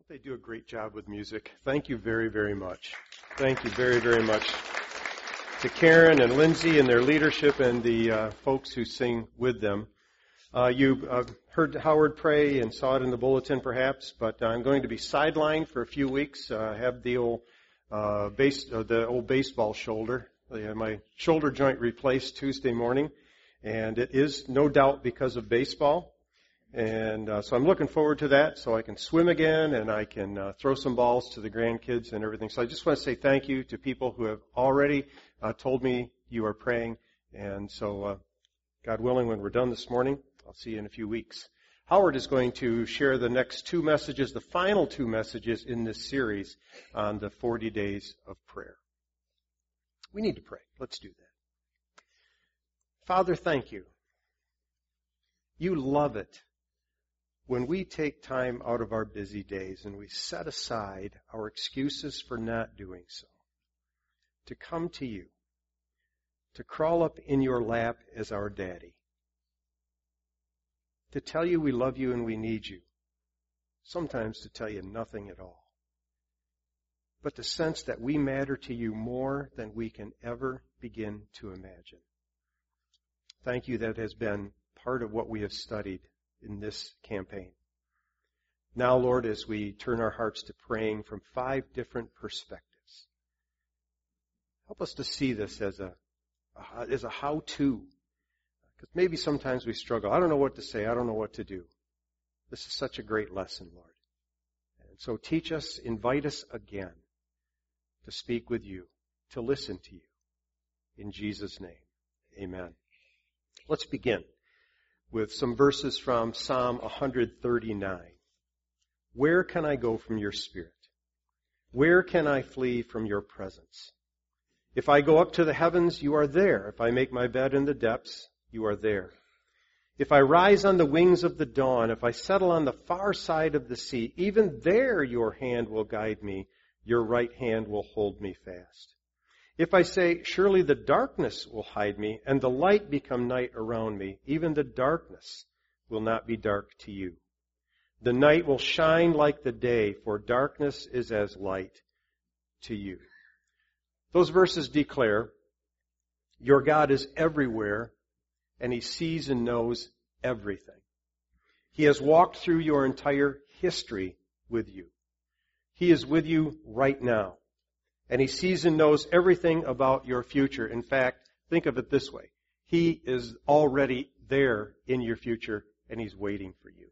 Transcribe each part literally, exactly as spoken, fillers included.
Don't they do a great job with music? Thank you very, very much. Thank you very, very much to Karen and Lindsay and their leadership and the uh, folks who sing with them. Uh, you uh, heard Howard pray and saw it in the bulletin perhaps, but I'm going to be sidelined for a few weeks. Uh, I have the old uh, base, uh, the old baseball shoulder. I had my shoulder joint replaced Tuesday morning, and it is no doubt because of baseball. And uh, so I'm looking forward to that, so I can swim again and I can uh, throw some balls to the grandkids and everything. So I just want to say thank you to people who have already uh, told me you are praying. And so, uh, God willing, when we're done this morning, I'll see you in a few weeks. Howard is going to share the next two messages, the final two messages in this series on the forty days of prayer. We need to pray. Let's do that. Father, thank you. You love it when we take time out of our busy days and we set aside our excuses for not doing so, to come to you, to crawl up in your lap as our daddy, to tell you we love you and we need you, sometimes to tell you nothing at all, but to sense that we matter to you more than we can ever begin to imagine. Thank you, that has been part of what we have studied in this campaign. Now, Lord, as we turn our hearts to praying from five different perspectives, help us to see this as a, as a how-to. Because maybe sometimes we struggle. I don't know what to say. I don't know what to do. This is such a great lesson, Lord. And so teach us, invite us again to speak with you, to listen to you. In Jesus' name, amen. Let's begin with some verses from Psalm one thirty-nine. Where can I go from your spirit? Where can I flee from your presence? If I go up to the heavens, you are there. If I make my bed in the depths, you are there. If I rise on the wings of the dawn, if I settle on the far side of the sea, even there your hand will guide me, your right hand will hold me fast. If I say, surely the darkness will hide me, and the light become night around me, even the darkness will not be dark to you. The night will shine like the day, for darkness is as light to you. Those verses declare, your God is everywhere, and He sees and knows everything. He has walked through your entire history with you. He is with you right now. And He sees and knows everything about your future. In fact, think of it this way. He is already there in your future, and He's waiting for you.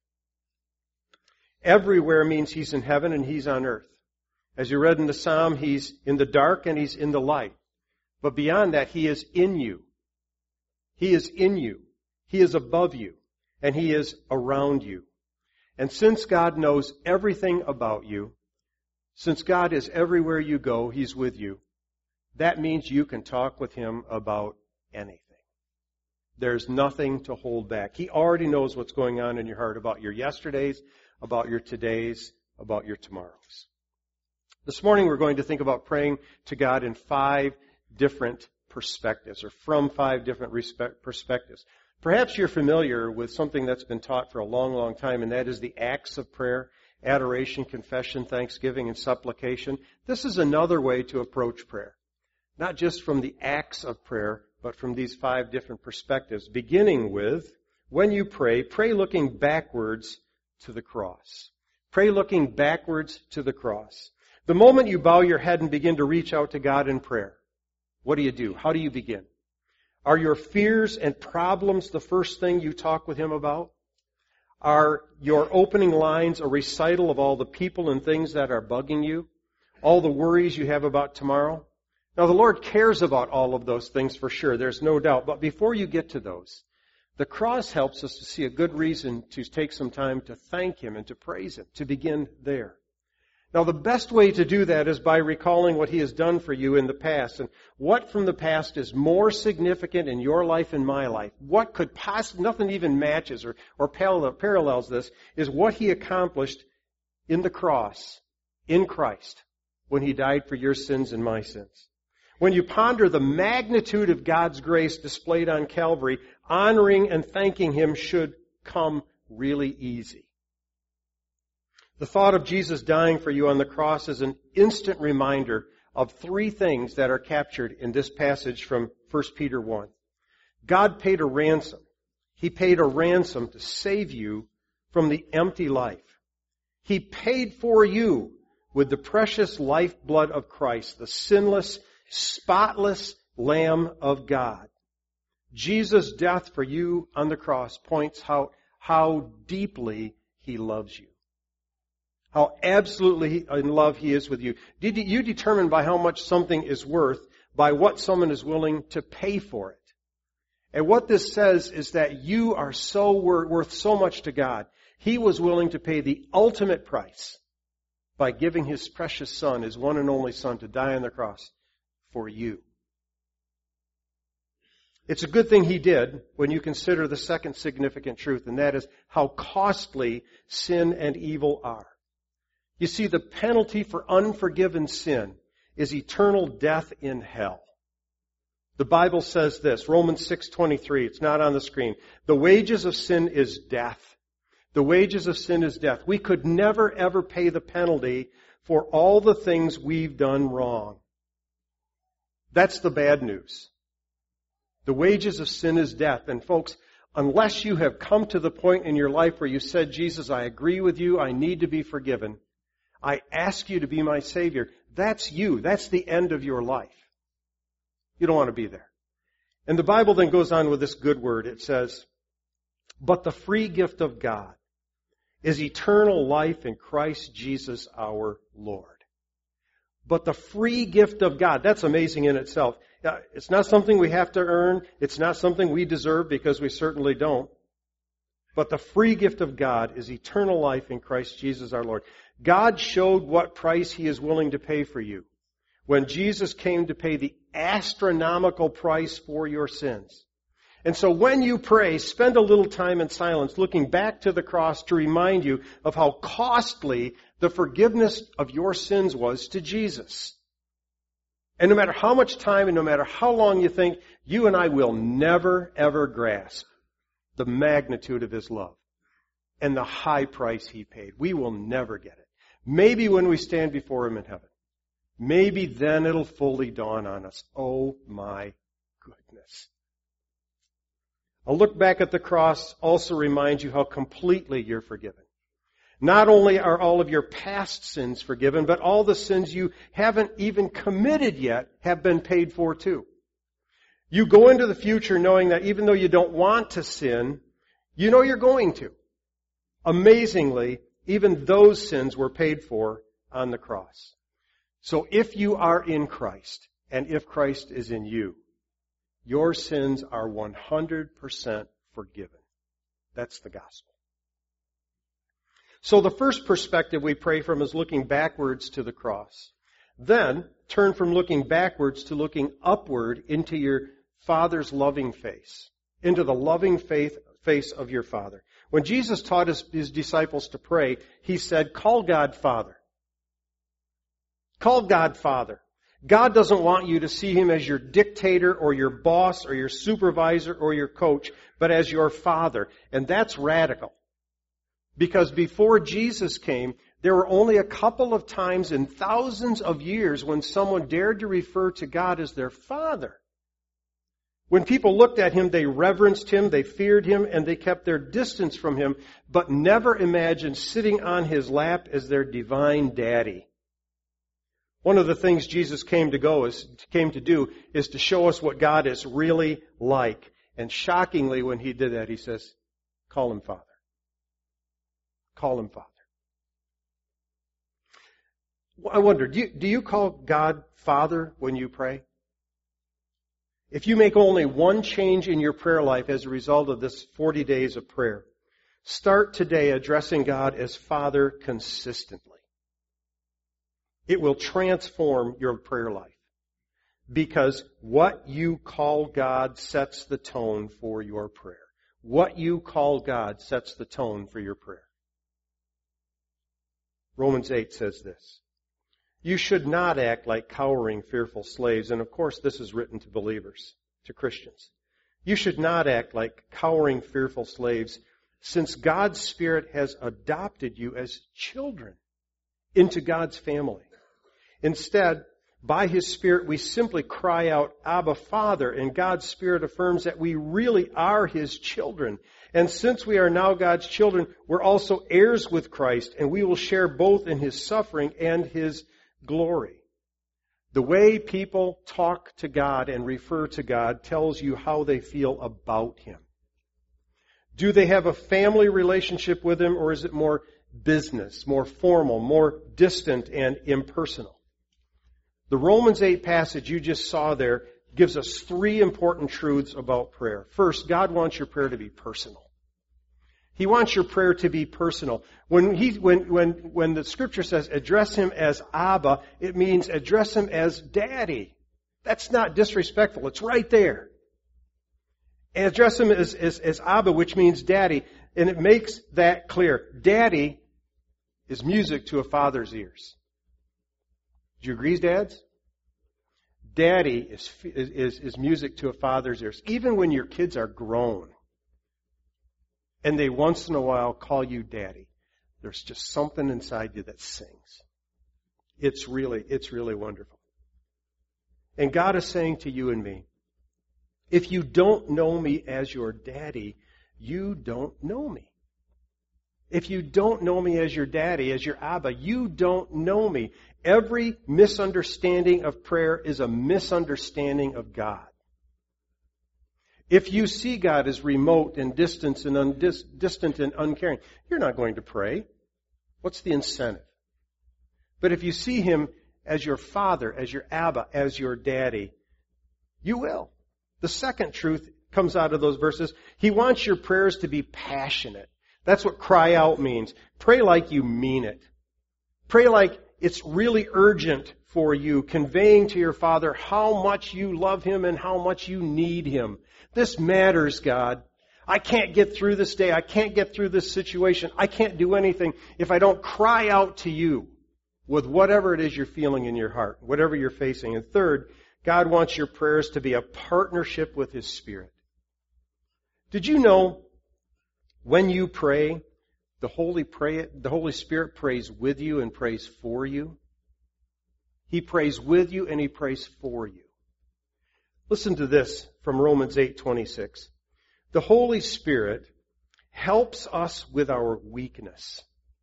Everywhere means He's in heaven and He's on earth. As you read in the Psalm, He's in the dark and He's in the light. But beyond that, He is in you. He is in you. He is above you. And He is around you. And since God knows everything about you, since God is everywhere you go, He's with you, that means you can talk with Him about anything. There's nothing to hold back. He already knows what's going on in your heart about your yesterdays, about your todays, about your tomorrows. This morning we're going to think about praying to God in five different perspectives, or from five different respect perspectives. Perhaps you're familiar with something that's been taught for a long, long time, and that is the acts of prayer. Adoration, confession, thanksgiving, and supplication. This is another way to approach prayer. Not just from the acts of prayer, but from these five different perspectives. Beginning with, when you pray, pray looking backwards to the cross. Pray looking backwards to the cross. The moment you bow your head and begin to reach out to God in prayer, what do you do? How do you begin? Are your fears and problems the first thing you talk with Him about? Are your opening lines a recital of all the people and things that are bugging you? All the worries you have about tomorrow? Now, the Lord cares about all of those things for sure, there's no doubt. But before you get to those, the cross helps us to see a good reason to take some time to thank Him and to praise Him, to begin there. Now, the best way to do that is by recalling what He has done for you in the past. And what from the past is more significant in your life and my life? What could possibly, nothing even matches or, or parallels this, is what He accomplished in the cross, in Christ, when He died for your sins and my sins. When you ponder the magnitude of God's grace displayed on Calvary, honoring and thanking Him should come really easy. The thought of Jesus dying for you on the cross is an instant reminder of three things that are captured in this passage from First Peter one. God paid a ransom. He paid a ransom to save you from the empty life. He paid for you with the precious lifeblood of Christ, the sinless, spotless Lamb of God. Jesus' death for you on the cross points how, how deeply He loves you. How absolutely in love He is with you. You determine by how much something is worth by what someone is willing to pay for it. And what this says is that you are so worth so much to God. He was willing to pay the ultimate price by giving His precious Son, His one and only Son, to die on the cross for you. It's a good thing He did when you consider the second significant truth, and that is how costly sin and evil are. You see, the penalty for unforgiven sin is eternal death in hell. The Bible says this, Romans six twenty-three, it's not on the screen. The wages of sin is death. The wages of sin is death. We could never ever pay the penalty for all the things we've done wrong. That's the bad news. The wages of sin is death. And folks, unless you have come to the point in your life where you said, Jesus, I agree with you, I need to be forgiven. I ask you to be my Savior. That's you. That's the end of your life. You don't want to be there. And the Bible then goes on with this good word. It says, but the free gift of God is eternal life in Christ Jesus our Lord. But the free gift of God, that's amazing in itself. It's not something we have to earn. It's not something we deserve, because we certainly don't. But the free gift of God is eternal life in Christ Jesus our Lord. God showed what price He is willing to pay for you when Jesus came to pay the astronomical price for your sins. And so when you pray, spend a little time in silence looking back to the cross to remind you of how costly the forgiveness of your sins was to Jesus. And no matter how much time and no matter how long you think, you and I will never, ever grasp the magnitude of His love and the high price He paid. We will never get it. Maybe when we stand before Him in heaven. Maybe then it'll fully dawn on us. Oh my goodness. A look back at the cross also reminds you how completely you're forgiven. Not only are all of your past sins forgiven, but all the sins you haven't even committed yet have been paid for too. You go into the future knowing that even though you don't want to sin, you know you're going to. Amazingly, even those sins were paid for on the cross. So if you are in Christ, and if Christ is in you, your sins are one hundred percent forgiven. That's the gospel. So the first perspective we pray from is looking backwards to the cross. Then, turn from looking backwards to looking upward into your Father's loving face, into the loving faith, face of your Father. When Jesus taught his, his disciples to pray, He said, call God Father. Call God Father. God doesn't want you to see Him as your dictator or your boss or your supervisor or your coach, but as your Father. And that's radical. Because before Jesus came, there were only a couple of times in thousands of years when someone dared to refer to God as their Father. When people looked at Him, they reverenced Him, they feared Him, and they kept their distance from Him, but never imagined sitting on His lap as their divine daddy. One of the things Jesus came to go is came to do is to show us what God is really like. And shockingly, when He did that, He says, call Him Father. Call Him Father. I wonder, do you, do you call God Father when you pray? If you make only one change in your prayer life as a result of this forty days of prayer, start today addressing God as Father consistently. It will transform your prayer life. Because what you call God sets the tone for your prayer. What you call God sets the tone for your prayer. Romans eight says this. You should not act like cowering, fearful slaves. And of course, this is written to believers, to Christians. You should not act like cowering, fearful slaves, since God's Spirit has adopted you as children into God's family. Instead, by His Spirit, we simply cry out, Abba, Father, and God's Spirit affirms that we really are His children. And since we are now God's children, we're also heirs with Christ, and we will share both in His suffering and His glory. The way people talk to God and refer to God tells you how they feel about Him. Do they have a family relationship with Him, or is it more business, more formal, more distant and impersonal? The Romans eight passage you just saw there gives us three important truths about prayer. First, God wants your prayer to be personal. He wants your prayer to be personal. When he, when, when, when the Scripture says address Him as Abba, it means address Him as Daddy. That's not disrespectful. It's right there. And address Him as, as, as Abba, which means Daddy. And it makes that clear. Daddy is music to a father's ears. Do you agree, dads? Daddy is, is, is music to a father's ears. Even when your kids are grown and they once in a while call you daddy, there's just something inside you that sings. It's really, it's really wonderful. And God is saying to you and me, if you don't know me as your daddy, you don't know me. If you don't know me as your daddy, as your Abba, you don't know me. Every misunderstanding of prayer is a misunderstanding of God. If you see God as remote and distant and undis- distant and uncaring, you're not going to pray. What's the incentive? But if you see Him as your Father, as your Abba, as your Daddy, you will. The second truth comes out of those verses. He wants your prayers to be passionate. That's what cry out means. Pray like you mean it. Pray like it's really urgent for you, conveying to your Father how much you love Him and how much you need Him. This matters, God. I can't get through this day. I can't get through this situation. I can't do anything if I don't cry out to you with whatever it is you're feeling in your heart, whatever you're facing. And third, God wants your prayers to be a partnership with His Spirit. Did you know when you pray, the Holy pray, the Holy Spirit prays with you and prays for you? He prays with you and He prays for you. Listen to this from Romans eight twenty-six. The Holy Spirit helps us with our weakness.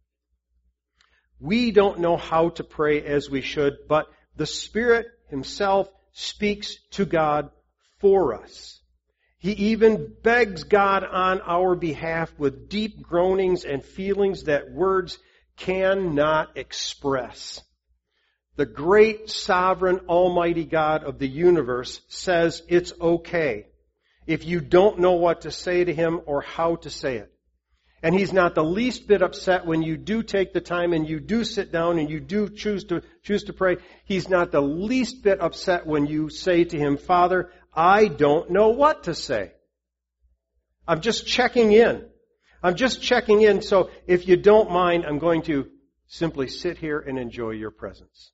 We don't know how to pray as we should, but the Spirit Himself speaks to God for us. He even begs God on our behalf with deep groanings and feelings that words cannot express. The great, sovereign, almighty God of the universe says it's okay if you don't know what to say to Him or how to say it. And He's not the least bit upset when you do take the time and you do sit down and you do choose to choose to pray. He's not the least bit upset when you say to Him, Father, I don't know what to say. I'm just checking in. I'm just checking in. So if you don't mind, I'm going to simply sit here and enjoy your presence.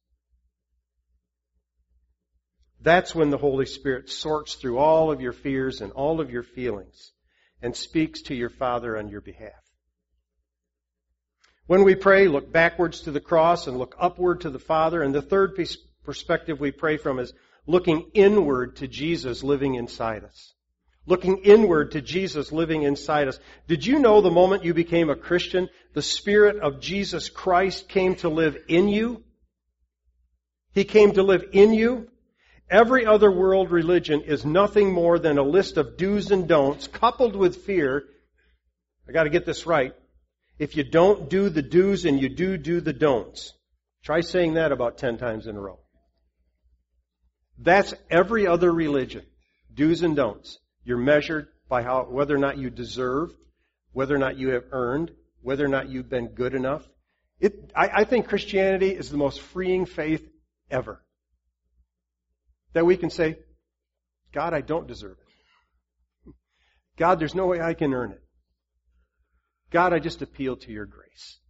That's when the Holy Spirit sorts through all of your fears and all of your feelings and speaks to your Father on your behalf. When we pray, look backwards to the cross and look upward to the Father. And the third piece, perspective we pray from is looking inward to Jesus living inside us. Looking inward to Jesus living inside us. Did you know the moment you became a Christian, the Spirit of Jesus Christ came to live in you? He came to live in you. Every other world religion is nothing more than a list of do's and don'ts coupled with fear. I got to get this right. If you don't do the do's and you do do the don'ts. Try saying that about ten times in a row. That's every other religion. Do's and don'ts. You're measured by how, whether or not you deserve, whether or not you have earned, whether or not you've been good enough. It, I, I think Christianity is the most freeing faith ever. That we can say, God, I don't deserve it. God, there's no way I can earn it. God, I just appeal to your grace.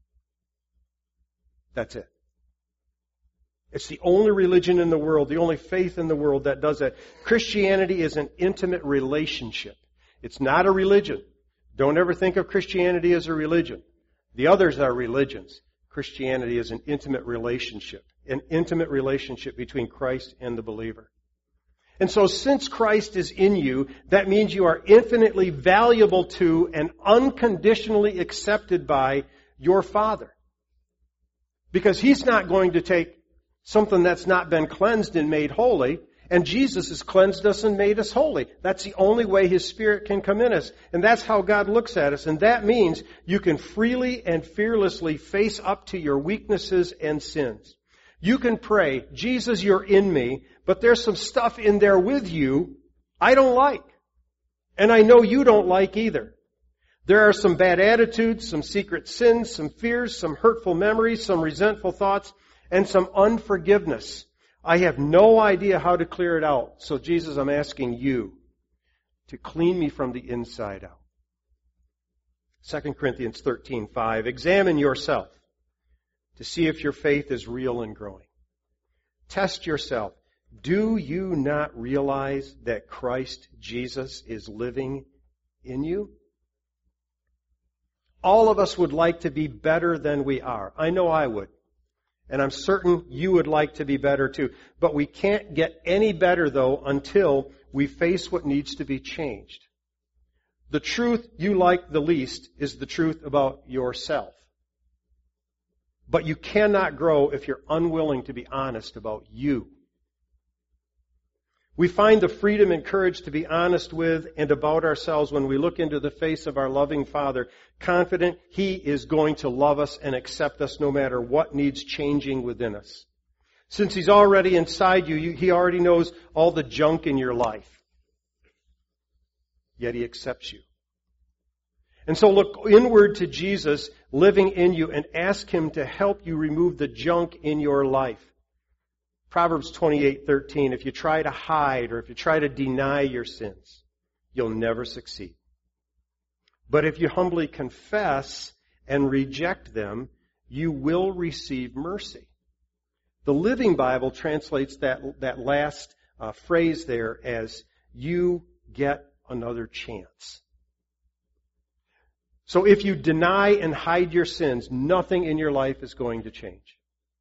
That's it. It's the only religion in the world, the only faith in the world that does that. Christianity is an intimate relationship. It's not a religion. Don't ever think of Christianity as a religion. The others are religions. Christianity is an intimate relationship, an intimate relationship between Christ and the believer. And so since Christ is in you, that means you are infinitely valuable to and unconditionally accepted by your Father. Because He's not going to take something that's not been cleansed and made holy, and Jesus has cleansed us and made us holy. That's the only way His Spirit can come in us. And that's how God looks at us. And that means you can freely and fearlessly face up to your weaknesses and sins. You can pray, Jesus, you're in me, but there's some stuff in there with you I don't like. And I know you don't like either. There are some bad attitudes, some secret sins, some fears, some hurtful memories, some resentful thoughts, and some unforgiveness. I have no idea how to clear it out. So Jesus, I'm asking you to clean me from the inside out. Second Corinthians thirteen five. Examine yourself to see if your faith is real and growing. Test yourself. Do you not realize that Christ Jesus is living in you? All of us would like to be better than we are. I know I would. And I'm certain you would like to be better too. But we can't get any better, though, until we face what needs to be changed. The truth you like the least is the truth about yourself. But you cannot grow if you're unwilling to be honest about you. We find the freedom and courage to be honest with and about ourselves when we look into the face of our loving Father, confident He is going to love us and accept us no matter what needs changing within us. Since He's already inside you, He already knows all the junk in your life. Yet He accepts you. And so look inward to Jesus living in you and ask Him to help you remove the junk in your life. Proverbs twenty-eight thirteen, if you try to hide or if you try to deny your sins, you'll never succeed. But if you humbly confess and reject them, you will receive mercy. The Living Bible translates that, that last uh, phrase there as, you get another chance. So if you deny and hide your sins, nothing in your life is going to change.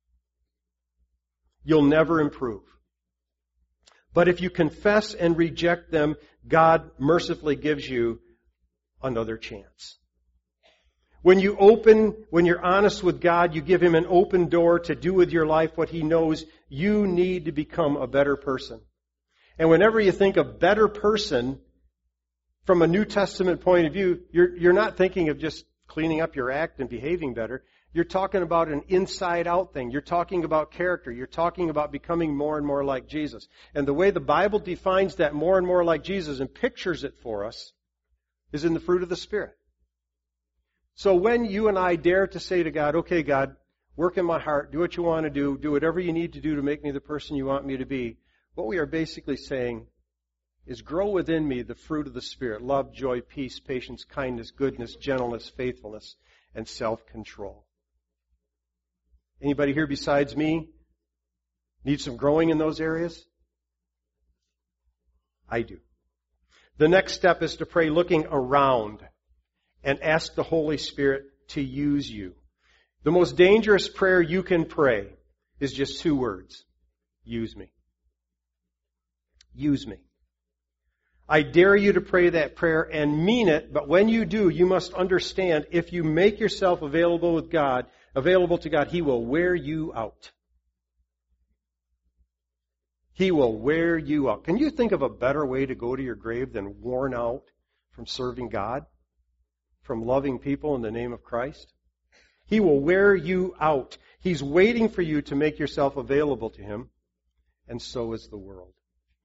You'll never improve. But if you confess and reject them, God mercifully gives you another chance. When you open, when you're honest with God, you give Him an open door to do with your life what He knows you need to become a better person. And whenever you think of better person, from a New Testament point of view, you're, you're not thinking of just cleaning up your act and behaving better. You're talking about an inside-out thing. You're talking about character. You're talking about becoming more and more like Jesus. And the way the Bible defines that more and more like Jesus and pictures it for us is in the fruit of the Spirit. So when you and I dare to say to God, okay, God, work in my heart, do what you want to do, do whatever you need to do to make me the person you want me to be, what we are basically saying is grow within me the fruit of the Spirit, love, joy, peace, patience, kindness, goodness, gentleness, faithfulness, and self-control. Anybody here besides me need some growing in those areas? I do. The next step is to pray looking around and ask the Holy Spirit to use you. The most dangerous prayer you can pray is just two words. Use me. Use me. I dare you to pray that prayer and mean it, but when you do, you must understand if you make yourself available with God, available to God, He will wear you out. He will wear you out. Can you think of a better way to go to your grave than worn out from serving God, from loving people in the name of Christ? He will wear you out. He's waiting for you to make yourself available to Him, and so is the world.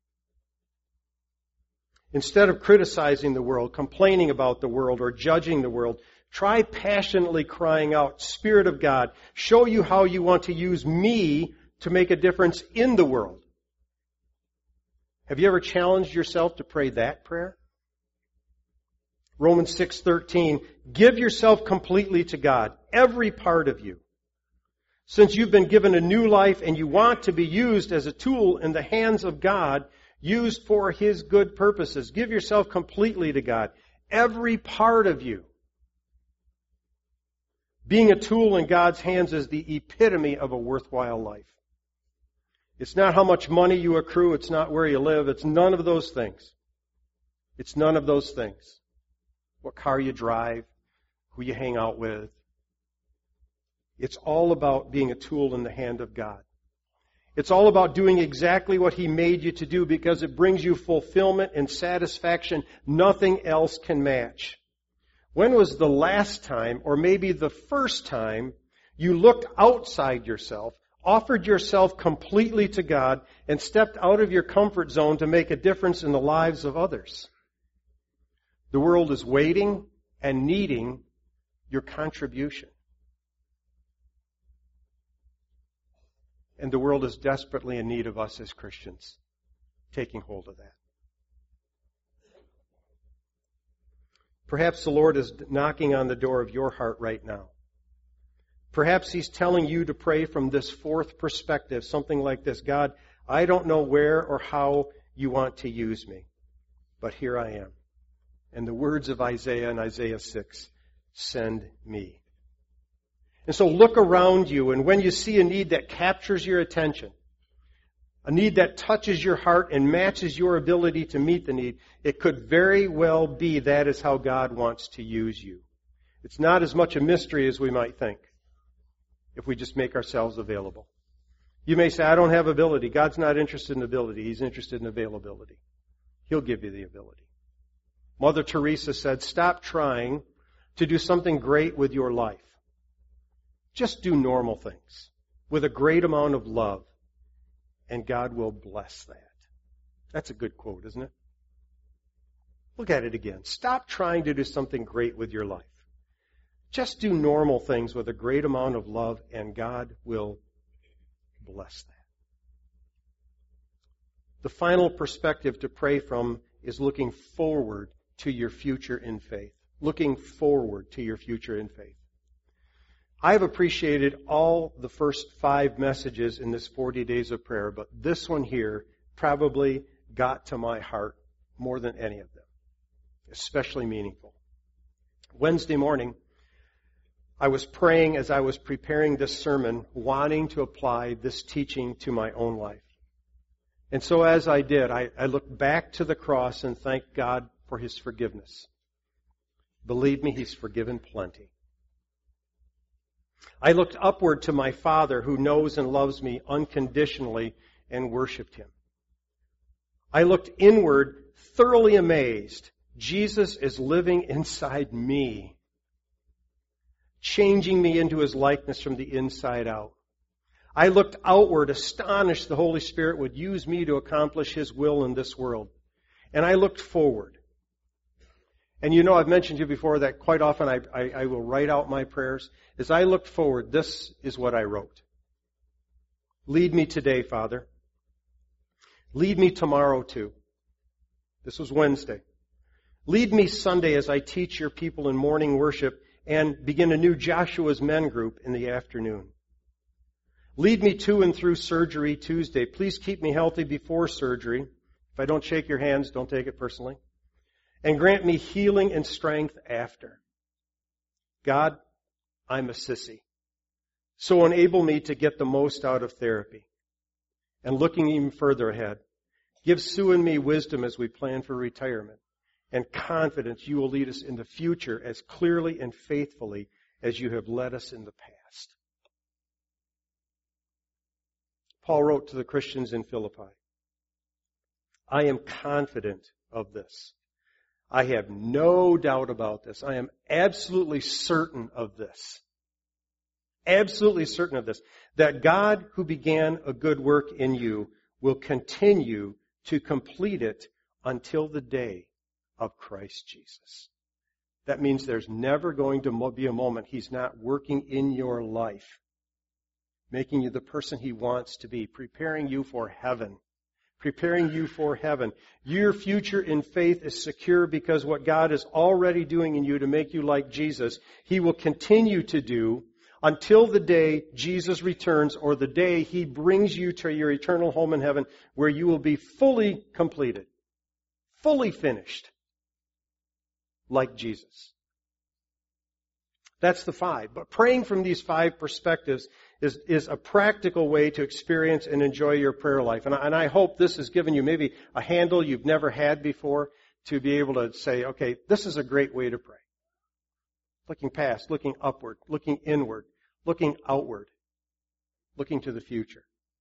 Instead of criticizing the world, complaining about the world, or judging the world, try passionately crying out, Spirit of God, show you how you want to use me to make a difference in the world. Have you ever challenged yourself to pray that prayer? Romans six thirteen, give yourself completely to God, every part of you. Since you've been given a new life and you want to be used as a tool in the hands of God, used for His good purposes. Give yourself completely to God. Every part of you. Being a tool in God's hands is the epitome of a worthwhile life. It's not how much money you accrue. It's not where you live. It's none of those things. It's none of those things. What car you drive, who you hang out with. It's all about being a tool in the hand of God. It's all about doing exactly what He made you to do because it brings you fulfillment and satisfaction nothing else can match. When was the last time, or maybe the first time, you looked outside yourself, offered yourself completely to God, and stepped out of your comfort zone to make a difference in the lives of others? The world is waiting and needing your contribution. And the world is desperately in need of us as Christians taking hold of that. Perhaps the Lord is knocking on the door of your heart right now. Perhaps He's telling you to pray from this fourth perspective, something like this: God, I don't know where or how you want to use me, but here I am. And the words of Isaiah in Isaiah six, send me. And so look around you, and when you see a need that captures your attention, a need that touches your heart and matches your ability to meet the need, it could very well be that is how God wants to use you. It's not as much a mystery as we might think if we just make ourselves available. You may say, I don't have ability. God's not interested in ability. He's interested in availability. He'll give you the ability. Mother Teresa said, stop trying to do something great with your life. Just do normal things with a great amount of love, and God will bless that. That's a good quote, isn't it? Look at it again. Stop trying to do something great with your life. Just do normal things with a great amount of love, and God will bless that. The final perspective to pray from is looking forward to your future in faith. Looking forward to your future in faith. I've appreciated all the first five messages in this forty days of prayer, but this one here probably got to my heart more than any of them. Especially meaningful. Wednesday morning, I was praying as I was preparing this sermon, wanting to apply this teaching to my own life. And so as I did, I, I looked back to the cross and thanked God for His forgiveness. Believe me, He's forgiven plenty. I looked upward to my Father who knows and loves me unconditionally and worshiped Him. I looked inward, thoroughly amazed. Jesus is living inside me, changing me into His likeness from the inside out. I looked outward, astonished the Holy Spirit would use me to accomplish His will in this world. And I looked forward. And you know, I've mentioned to you before that quite often I, I, I will write out my prayers. As I looked forward, this is what I wrote. Lead me today, Father. Lead me tomorrow too. This was Wednesday. Lead me Sunday as I teach your people in morning worship and begin a new Joshua's Men group in the afternoon. Lead me to and through surgery Tuesday. Please keep me healthy before surgery. If I don't shake your hands, don't take it personally. And grant me healing and strength after. God, I'm a sissy. So enable me to get the most out of therapy. And looking even further ahead, give Sue and me wisdom as we plan for retirement, and confidence you will lead us in the future as clearly and faithfully as you have led us in the past. Paul wrote to the Christians in Philippi, I am confident of this. I have no doubt about this. I am absolutely certain of this. Absolutely certain of this. That God who began a good work in you will continue to complete it until the day of Christ Jesus. That means there's never going to be a moment He's not working in your life, making you the person He wants to be, preparing you for heaven. Preparing you for heaven. Your future in faith is secure because what God is already doing in you to make you like Jesus, He will continue to do until the day Jesus returns or the day He brings you to your eternal home in heaven where you will be fully completed, fully finished. like Jesus. That's the five. But praying from these five perspectives is, is a practical way to experience and enjoy your prayer life. And I, and I hope this has given you maybe a handle you've never had before to be able to say, okay, this is a great way to pray. Looking past, looking upward, looking inward, looking outward, looking to the future.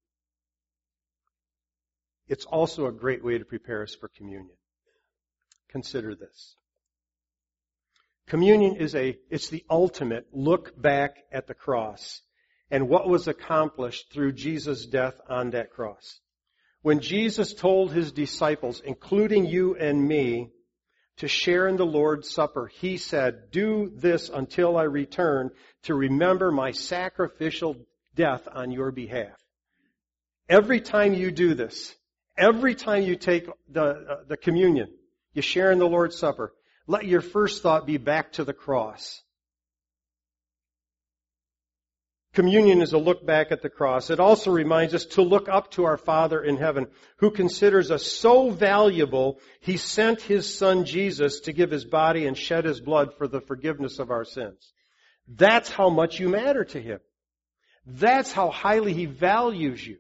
It's also a great way to prepare us for communion. Consider this. Communion is a, it's the ultimate look back at the cross and what was accomplished through Jesus' death on that cross. When Jesus told his disciples, including you and me, to share in the Lord's Supper, he said, do this until I return to remember my sacrificial death on your behalf. Every time you do this, every time you take the, uh, the communion, you share in the Lord's Supper, let your first thought be back to the cross. Communion is a look back at the cross. It also reminds us to look up to our Father in heaven, who considers us so valuable, He sent His Son Jesus to give His body and shed His blood for the forgiveness of our sins. That's how much you matter to Him. That's how highly He values you.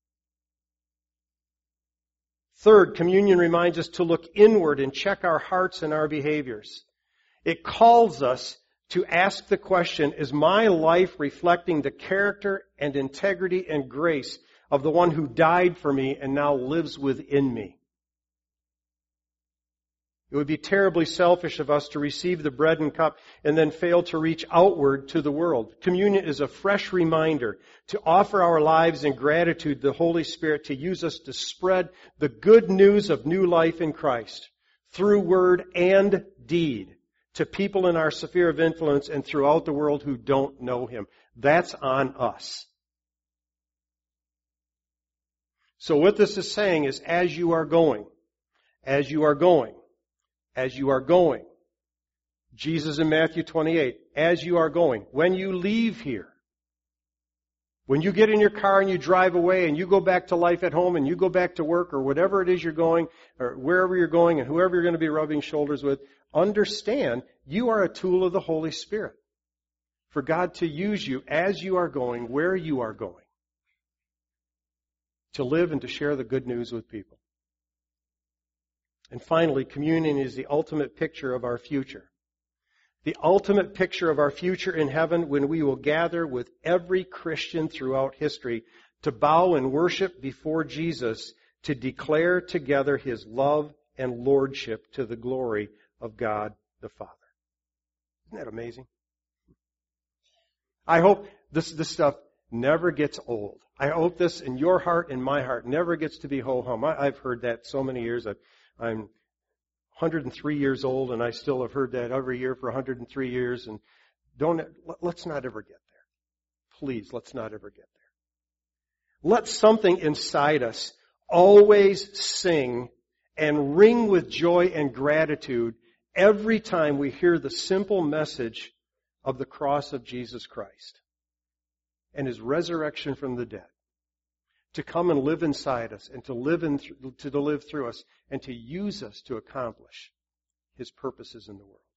Third, communion reminds us to look inward and check our hearts and our behaviors. It calls us to ask the question, is my life reflecting the character and integrity and grace of the one who died for me and now lives within me? It would be terribly selfish of us to receive the bread and cup and then fail to reach outward to the world. Communion is a fresh reminder to offer our lives in gratitude to the Holy Spirit to use us to spread the good news of new life in Christ through word and deed to people in our sphere of influence and throughout the world who don't know Him. That's on us. So what this is saying is, as you are going, as you are going, as you are going, Jesus in Matthew twenty-eight, as you are going, when you leave here, when you get in your car and you drive away and you go back to life at home and you go back to work or whatever it is you're going, or wherever you're going and whoever you're going to be rubbing shoulders with, understand you are a tool of the Holy Spirit for God to use you as you are going, where you are going, to live and to share the good news with people. And finally, communion is the ultimate picture of our future. The ultimate picture of our future in heaven when we will gather with every Christian throughout history to bow and worship before Jesus to declare together His love and lordship to the glory of God the Father. Isn't that amazing? I hope this, this stuff never gets old. I hope this in your heart and my heart never gets to be ho-hum. I, I've heard that so many years. I've, I'm one hundred three years old, and I still have heard that every year for one hundred three years. And don't let's not ever get there. Please, let's not ever get there. Let something inside us always sing and ring with joy and gratitude every time we hear the simple message of the cross of Jesus Christ and His resurrection from the dead, to come and live inside us and to live in th- to live through us and to use us to accomplish His purposes in the world.